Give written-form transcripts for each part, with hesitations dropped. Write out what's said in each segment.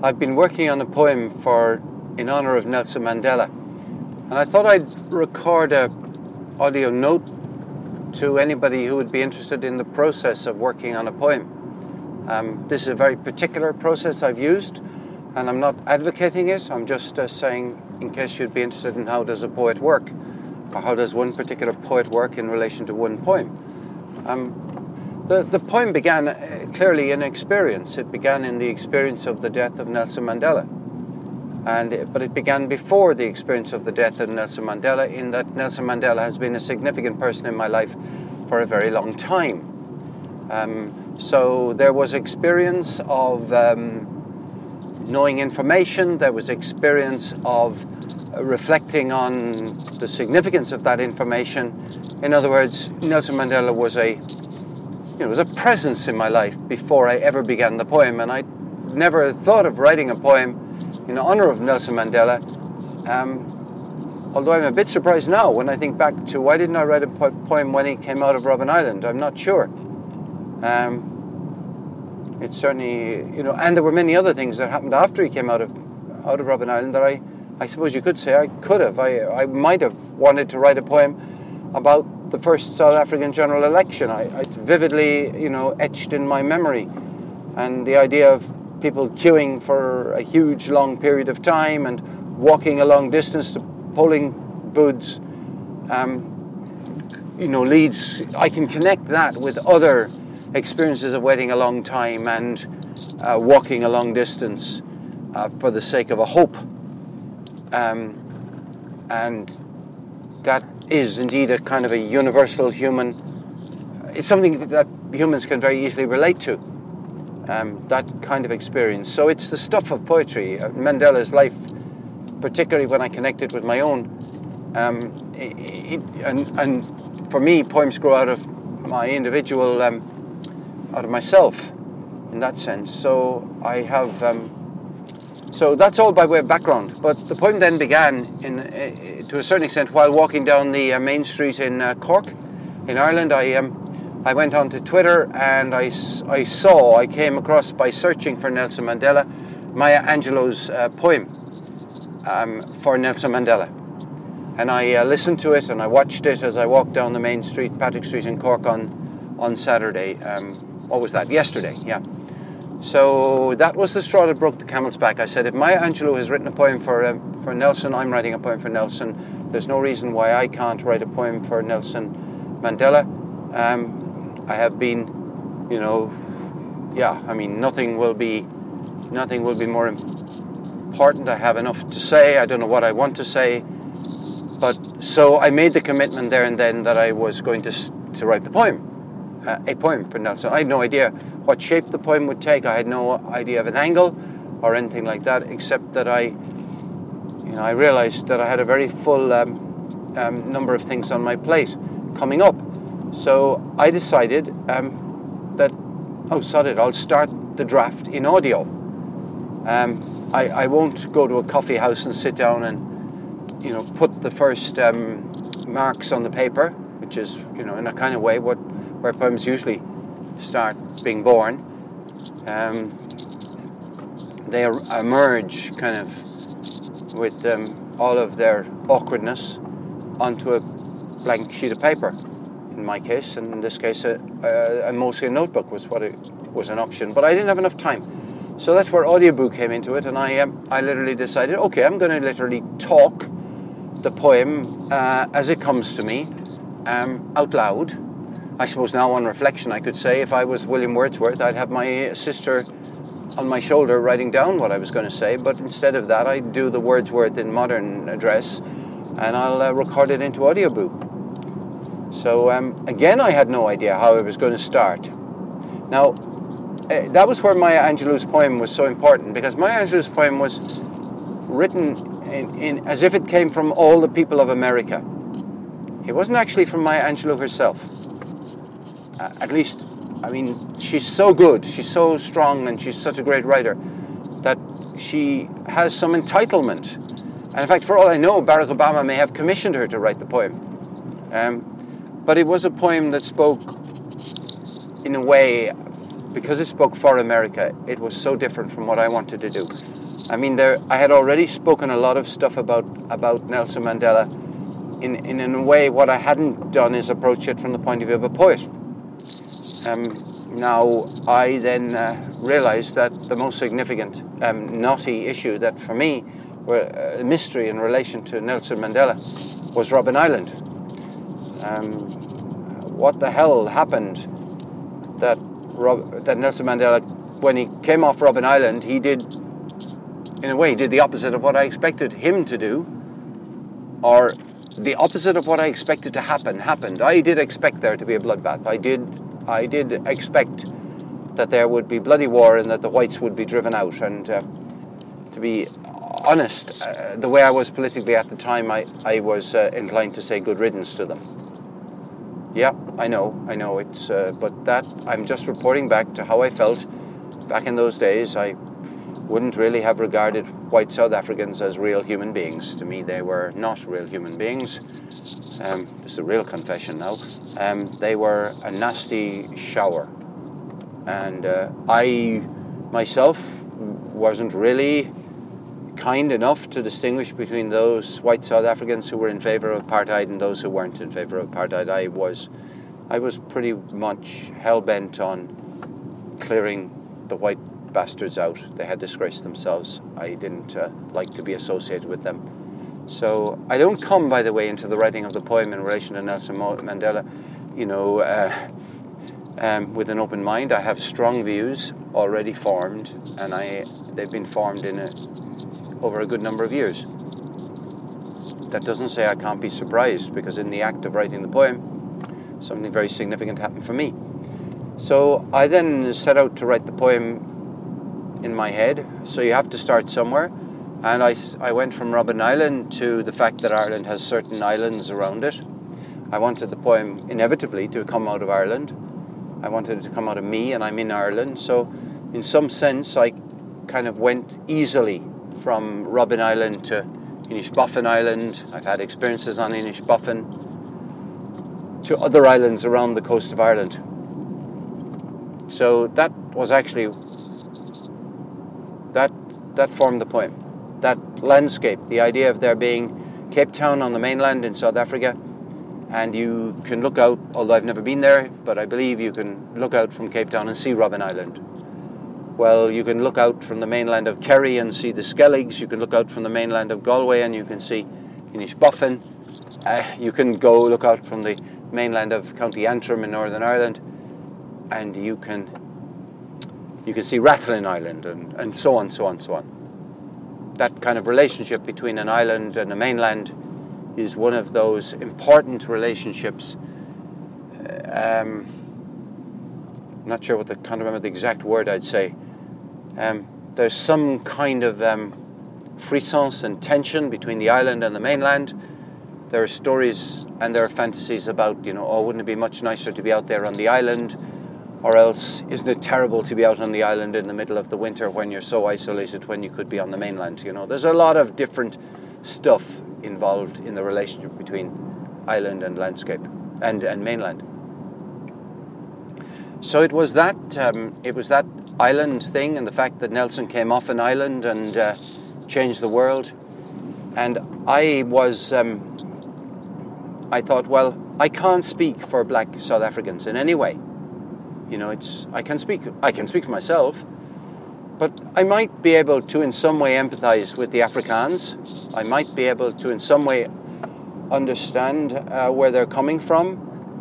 I've been working on a poem in honor of Nelson Mandela, and I thought I'd record a audio note to anybody who would be interested in the process of working on a poem. This is a very particular process I've used, and I'm not advocating it. I'm just saying, in case you'd be interested in how does a poet work, or how does one particular poet work in relation to one poem. The poem began clearly in experience. It began in the experience of the death of Nelson Mandela. But it began before the experience of the death of Nelson Mandela, in that Nelson Mandela has been a significant person in my life for a very long time. So there was experience of knowing information, there was experience of reflecting on the significance of that information. In other words, Nelson Mandela was a presence in my life before I ever began the poem, and I never thought of writing a poem in honor of Nelson Mandela, although I'm a bit surprised now when I think back to why didn't I write a poem when he came out of Robben Island. I'm not sure. It's certainly, and there were many other things that happened after he came out of Robben Island that I suppose you could say I could have. I might have wanted to write a poem about the first South African general election. It's vividly, etched in my memory. And the idea of people queuing for a huge, long period of time and walking a long distance to polling booths, leads. I can connect that with other experiences of waiting a long time and walking a long distance for the sake of a hope. And that is indeed a kind of a universal human. It's something that humans can very easily relate to. That kind of experience. So it's the stuff of poetry. Mandela's life, particularly when I connect it with my own. And for me, poems grow out of my individual, out of myself, in that sense. So I have. So that's all by way of background. But the poem then began, to a certain extent, while walking down the main street in Cork, in Ireland. I went onto Twitter and I came across, by searching for Nelson Mandela, Maya Angelou's poem for Nelson Mandela. And I listened to it and I watched it as I walked down the main street, Patrick Street in Cork on Saturday. What was that? Yesterday, yeah. So that was the straw that broke the camel's back. I said, if Maya Angelou has written a poem for Nelson, I'm writing a poem for Nelson. There's no reason why I can't write a poem for Nelson Mandela. I have been, nothing will be more important. I have enough to say. I don't know what I want to say. But so I made the commitment there and then that I was going to write the poem, a poem for Nelson. I had no idea what shape the poem would take. I had no idea of an angle or anything like that, except that I realized that I had a very full number of things on my plate coming up. So I decided sod it, I'll start the draft in audio. I won't go to a coffee house and sit down and, put the first marks on the paper, which is, in a kind of way where poems usually start being born. They emerge kind of with all of their awkwardness onto a blank sheet of paper. In my case, and in this case, mostly a notebook was an option. But I didn't have enough time, so that's where Audiobook came into it. And I literally decided, okay, I'm going to literally talk the poem as it comes to me, out loud. I suppose now, on reflection, I could say if I was William Wordsworth, I'd have my sister on my shoulder writing down what I was going to say. But instead of that, I'd do the Wordsworth in modern address, and I'll record it into Audiobook. So again, I had no idea how I was going to start. Now, that was where Maya Angelou's poem was so important, because Maya Angelou's poem was written in as if it came from all the people of America. It wasn't actually from Maya Angelou herself. At least, she's so good, she's so strong, and she's such a great writer that she has some entitlement. And in fact, for all I know, Barack Obama may have commissioned her to write the poem. But it was a poem that spoke, in a way, because it spoke for America, it was so different from what I wanted to do. I mean, I had already spoken a lot of stuff about Nelson Mandela. In a way, what I hadn't done is approach it from the point of view of a poet. Now, I then realized that the most significant knotty issue that for me were a mystery in relation to Nelson Mandela was Robben Island. What the hell happened that Nelson Mandela, when he came off Robben Island, he did, in a way, did the opposite of what I expected him to do, or the opposite of what I expected to happened. I did expect there to be a bloodbath. I did expect that there would be bloody war and that the whites would be driven out. And to be honest, the way I was politically at the time, I was inclined to say good riddance to them. Yeah, I know. It's but that I'm just reporting back to how I felt back in those days. I wouldn't really have regarded white South Africans as real human beings. To me, they were not real human beings. This is a real confession now. They were a nasty shower. And I myself wasn't really kind enough to distinguish between those white South Africans who were in favour of apartheid and those who weren't in favour of apartheid. I was pretty much hell-bent on clearing the white bastards out. They had disgraced themselves. I didn't like to be associated with them. So I don't come, by the way, into the writing of the poem in relation to Nelson Mandela, with an open mind. I have strong views already formed, and they've been formed over a good number of years. That doesn't say I can't be surprised, because in the act of writing the poem, something very significant happened for me. So I then set out to write the poem in my head. So you have to start somewhere. And I went from Robben Island to the fact that Ireland has certain islands around it. I wanted the poem inevitably to come out of Ireland. I wanted it to come out of me, and I'm in Ireland. So in some sense, I kind of went easily from Robben Island to Inishbofin Island. I've had experiences on Inishbofin, to other islands around the coast of Ireland. So that was actually, that formed the poem. That landscape, the idea of there being Cape Town on the mainland in South Africa, and you can look out, although I've never been there, but I believe you can look out from Cape Town and see Robben Island. Well, you can look out from the mainland of Kerry and see the Skelligs. You can look out from the mainland of Galway and you can see Inishbofin. You can go look out from the mainland of County Antrim in Northern Ireland, and you can see Rathlin Island, and so on, so on, so on. That kind of relationship between an island and a mainland is one of those important relationships. I'm not sure can't remember the exact word I'd say. There's some kind of frisson and tension between the island and the mainland. There are stories and there are fantasies about, wouldn't it be much nicer to be out there on the island? Or else, isn't it terrible to be out on the island in the middle of the winter when you're so isolated when you could be on the mainland? There's a lot of different stuff involved in the relationship between island and landscape and mainland. So it was that island thing, and the fact that Nelson came off an island and changed the world. And I thought, well, I can't speak for black South Africans in any way. I can speak for myself, but I might be able to in some way empathize with the Afrikaans. I might be able to in some way understand where they're coming from.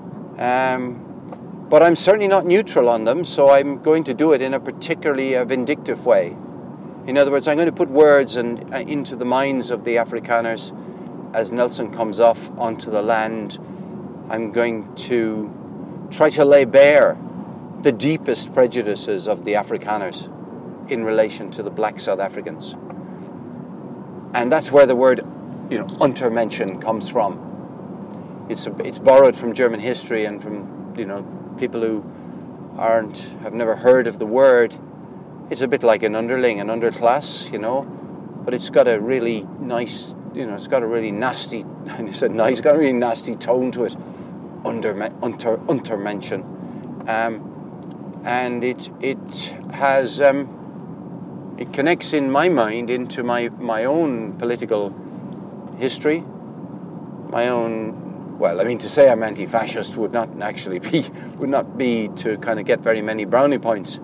But I'm certainly not neutral on them, so I'm going to do it in a particularly vindictive way. In other words, I'm going to put words into the minds of the Afrikaners as Nelson comes off onto the land. I'm going to try to lay bare the deepest prejudices of the Afrikaners in relation to the black South Africans. And that's where the word, Untermenschen comes from. It's borrowed from German history and from, people who have never heard of the word. It's a bit like an underling, an underclass, but it's got a really nice, it's got a really nasty, and it's got a really nasty tone to it. Untermenschen. and it has it connects in my mind into my own political history, my own. Well, I mean, to say I'm anti-fascist would not be to kind of get very many brownie points,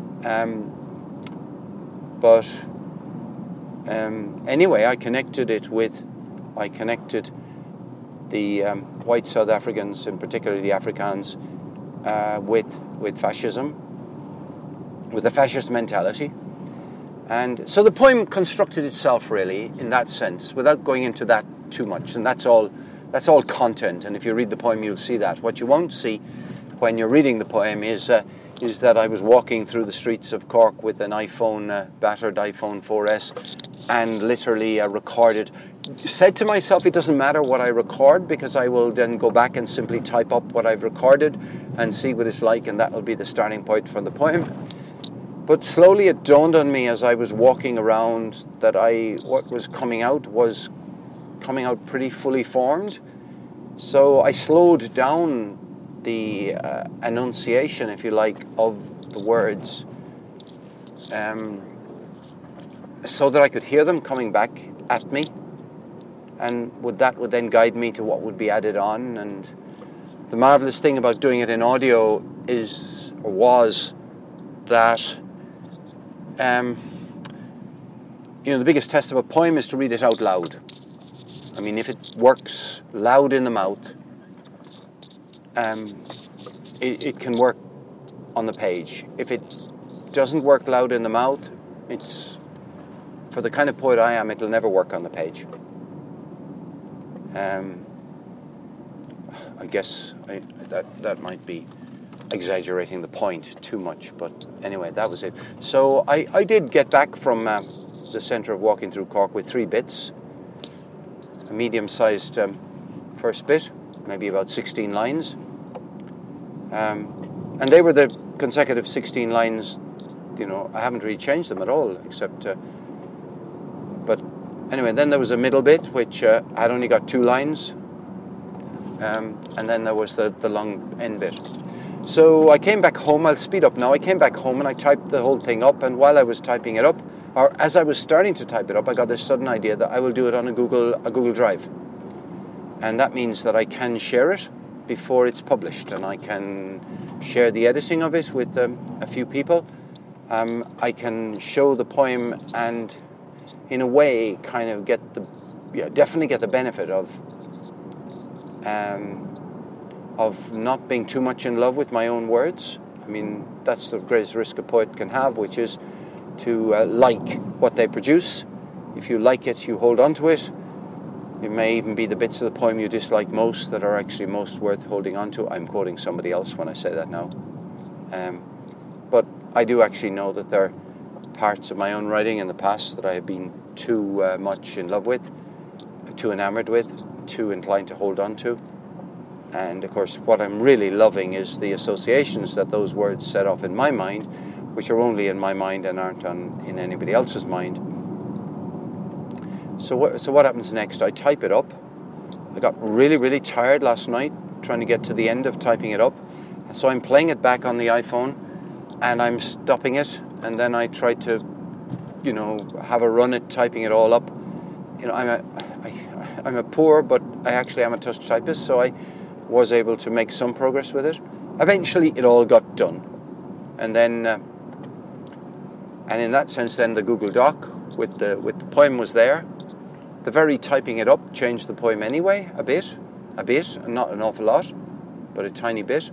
but anyway, I connected the white South Africans, in particular the Afrikaans, with fascism, with the fascist mentality. And so the poem constructed itself really in that sense, without going into that too much. And that's all content. And if you read the poem, you'll see that. What you won't see when you're reading the poem is that I was walking through the streets of Cork with an battered iPhone 4S, and literally said to myself, it doesn't matter what I record, because I will then go back and simply type up what I've recorded and see what it's like, and that will be the starting point for the poem. But slowly it dawned on me as I was walking around that what was coming out pretty fully formed. So I slowed down the enunciation, if you like, of the words, so that I could hear them coming back at me, and that would then guide me to what would be added on. And the marvelous thing about doing it in audio was that the biggest test of a poem is to read it out loud. I mean, if it works loud in the mouth, it can work on the page. If it doesn't work loud in the mouth, for the kind of poet I am, it'll never work on the page. I guess that might be exaggerating the point too much, but anyway, that was it. So I did get back from the centre of walking through Cork with 3 bits. A medium-sized first bit, maybe about 16 lines. And they were the consecutive 16 lines. I haven't really changed them at all, except... but anyway, then there was a middle bit, which had only got 2 lines. And then there was the long end bit. So I came back home. I'll speed up now. I came back home and I typed the whole thing up. And while I was typing it up, or as I was starting to type it up, I got this sudden idea that I will do it on a Google Drive. And that means that I can share it before it's published, and I can share the editing of it with a few people. I can show the poem and, in a way, kind of definitely get the benefit of not being too much in love with my own words. I mean, that's the greatest risk a poet can have, which is to like what they produce. If you like it, you hold on to it. It may even be the bits of the poem you dislike most that are actually most worth holding on to. I'm quoting somebody else when I say that now. But I do actually know that there are parts of my own writing in the past that I have been too much in love with, too enamored with, too inclined to hold on to. And of course, what I'm really loving is the associations that those words set off in my mind, which are only in my mind and aren't in anybody else's mind. So what happens next? I type it up. I got really, really tired last night trying to get to the end of typing it up. So I'm playing it back on the iPhone and I'm stopping it, and then I try to, have a run at typing it all up. I'm a poor, but I actually am a touch typist, so I was able to make some progress with it. Eventually it all got done. And then, and in that sense then the Google Doc with the poem was there. The very typing it up changed the poem anyway, a bit, and not an awful lot, but a tiny bit.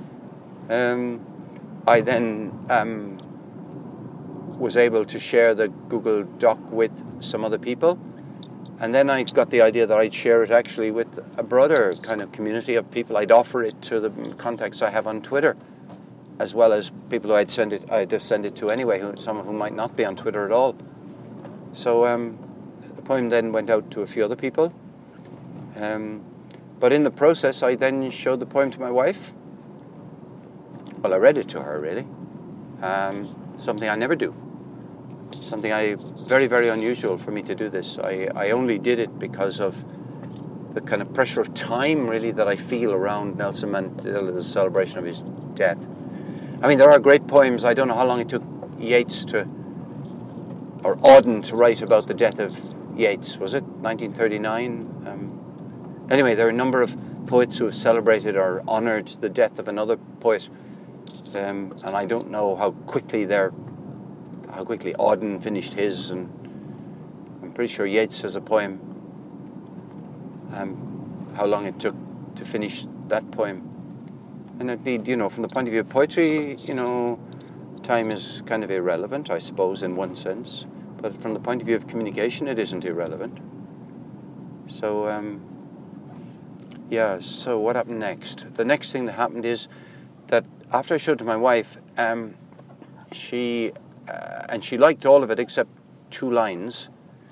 I then was able to share the Google Doc with some other people, and then I got the idea that I'd share it actually with a broader kind of community of people. I'd offer it to the contacts I have on Twitter, as well as people who I'd send it to anyway, some of whom might not be on Twitter at all. So the poem then went out to a few other people. But in the process, I then showed the poem to my wife. Well, I read it to her, really. Something I never do. Something very, very unusual for me to do this. I only did it because of the kind of pressure of time, really, that I feel around Nelson Mandela's celebration of his death. I mean, there are great poems. I don't know how long it took Yeats or Auden to write about the death of Yeats. Was it 1939? Anyway, there are a number of poets who have celebrated or honoured the death of another poet, and I don't know how quickly Auden finished his, and I'm pretty sure Yeats has a poem. How long it took to finish that poem, and indeed, from the point of view of poetry, time is kind of irrelevant, I suppose, in one sense. But from the point of view of communication, it isn't irrelevant. So. So what happened next? The next thing that happened is that after I showed it to my wife, she liked all of it except 2 lines.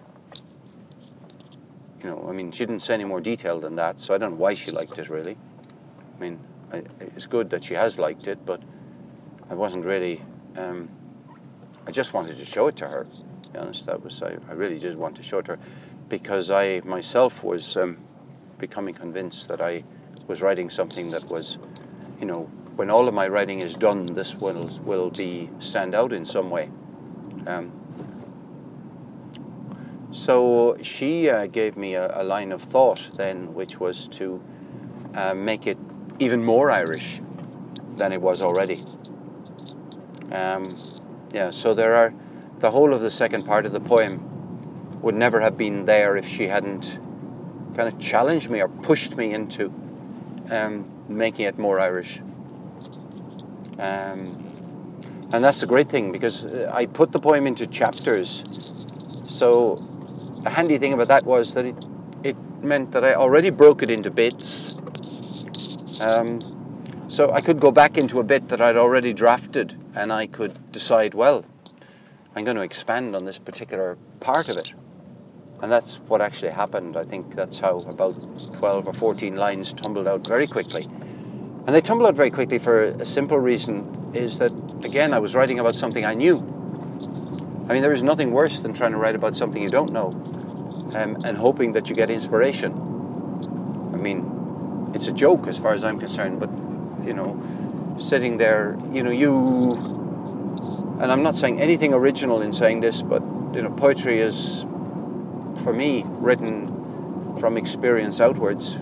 She didn't say any more detail than that, so I don't know why she liked it, really. It's good that she has liked it, but I wasn't really... I just wanted to show it to her, to be honest. I really did want to show it to her, because I myself was... becoming convinced that I was writing something that was, when all of my writing is done, this will stand out in some way. So she gave me a line of thought then, which was to make it even more Irish than it was already. So the whole of the second part of the poem would never have been there if she hadn't kind of challenged me or pushed me into making it more Irish. And that's the great thing, because I put the poem into chapters. So the handy thing about that was that it meant that I already broke it into bits. So I could go back into a bit that I'd already drafted, and I could decide, well, I'm going to expand on this particular part of it. And that's what actually happened. I think that's how about 12 or 14 lines tumbled out very quickly. And they tumbled out very quickly for a simple reason, is that, again, I was writing about something I knew. There is nothing worse than trying to write about something you don't know, and hoping that you get inspiration. It's a joke as far as I'm concerned, but, sitting there, and I'm not saying anything original in saying this, but, poetry is, for me, written from experience outwards,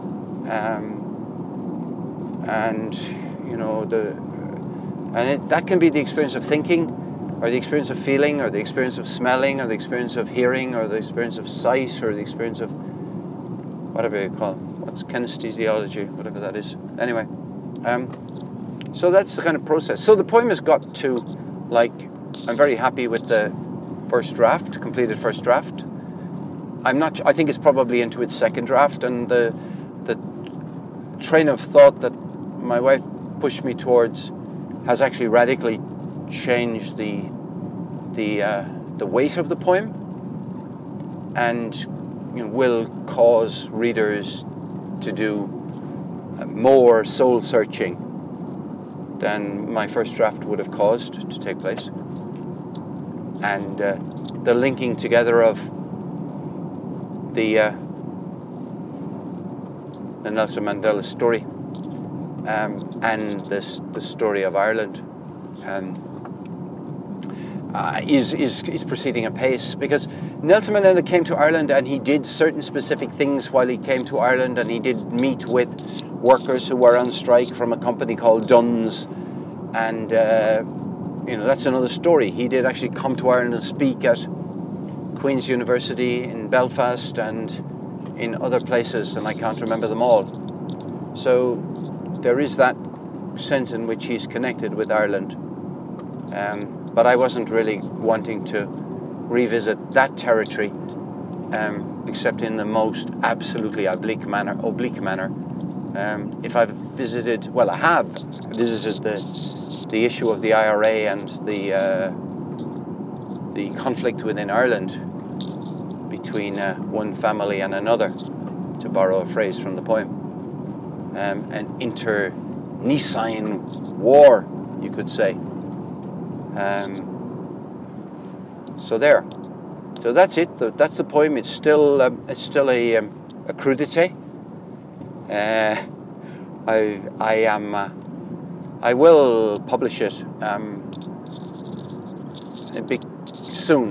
that can be the experience of thinking, or the experience of feeling, or the experience of smelling, or the experience of hearing, or the experience of sight, or the experience of whatever you call it. What's kinesthesiology, whatever that is. Anyway, so that's the kind of process. So the poem has got to, I'm very happy with the completed first draft. I think it's probably into its second draft, and the train of thought that my wife pushed me towards has actually radically changed the weight of the poem, and will cause readers to do more soul searching than my first draft would have caused to take place, and the linking together of the Nelson Mandela story and the story of Ireland is proceeding apace, because Nelson Mandela came to Ireland and he did certain specific things while he came to Ireland, and he did meet with workers who were on strike from a company called Dunn's, and that's another story. He did actually come to Ireland and speak at Queen's University in Belfast and in other places, and I can't remember them all. So there is that sense in which he's connected with Ireland. But I wasn't really wanting to revisit that territory, except in the most absolutely oblique manner. If I've visited, well, I have visited the issue of the IRA and the conflict within Ireland between one family and another, to borrow a phrase from the poem, an internecine war, you could say. So that's it. That's the poem. It's still a crudité. I will publish it soon.